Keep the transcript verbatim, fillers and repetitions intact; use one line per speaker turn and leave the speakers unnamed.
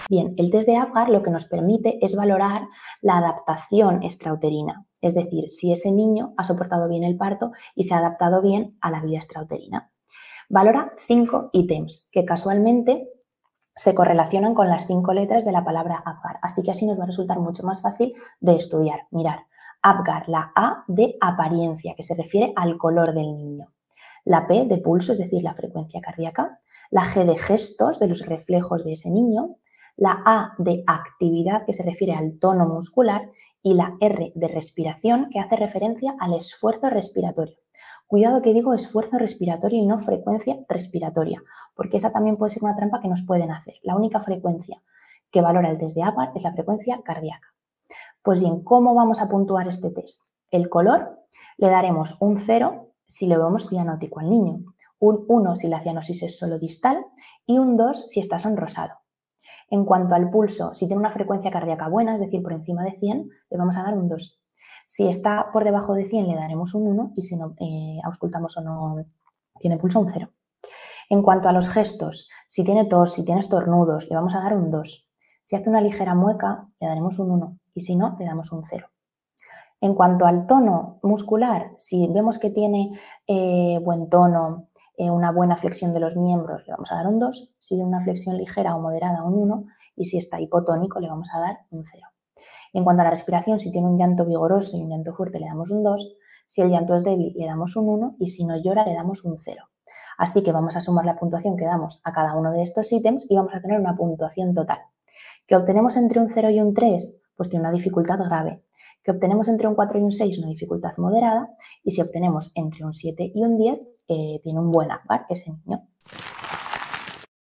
Bien, el test de Apgar lo que nos permite es valorar la adaptación extrauterina, es decir, si ese niño ha soportado bien el parto y se ha adaptado bien a la vida extrauterina. Valora cinco ítems que casualmente se correlacionan con las cinco letras de la palabra Apgar, así que así nos va a resultar mucho más fácil de estudiar. Mirar, Apgar, la A de apariencia, que se refiere al color del niño. La P de pulso, es decir, la frecuencia cardíaca. La G de gestos, de los reflejos de ese niño. La A de actividad, que se refiere al tono muscular. Y la R de respiración, que hace referencia al esfuerzo respiratorio. Cuidado que digo esfuerzo respiratorio y no frecuencia respiratoria, porque esa también puede ser una trampa que nos pueden hacer. La única frecuencia que valora el test de Apgar es la frecuencia cardíaca. Pues bien, ¿cómo vamos a puntuar este test? El color le daremos un cero si le vemos cianótico al niño, un uno si la cianosis es solo distal y un dos si está sonrosado. En cuanto al pulso, si tiene una frecuencia cardíaca buena, es decir, por encima de cien, le vamos a dar un dos. Si está por debajo de cien, le daremos un uno y si no eh, auscultamos o no tiene pulso, un cero. En cuanto a los gestos, si tiene tos, si tiene estornudos, le vamos a dar un dos. Si hace una ligera mueca, le daremos un uno y si no, le damos un cero. En cuanto al tono muscular, si vemos que tiene eh, buen tono, eh, una buena flexión de los miembros, le vamos a dar un dos. Si tiene una flexión ligera o moderada, un uno. Y si está hipotónico, le vamos a dar un cero. En cuanto a la respiración, si tiene un llanto vigoroso y un llanto fuerte, le damos un dos. Si el llanto es débil, le damos un uno. Y si no llora, le damos un cero. Así que vamos a sumar la puntuación que damos a cada uno de estos ítems y vamos a tener una puntuación total. ¿Que obtenemos entre un cero y un tres? Pues tiene una dificultad grave. ¿Que obtenemos entre un cuatro y un seis? Una dificultad moderada. Y si obtenemos entre un siete y un diez, eh, tiene un buen Apgar ese niño.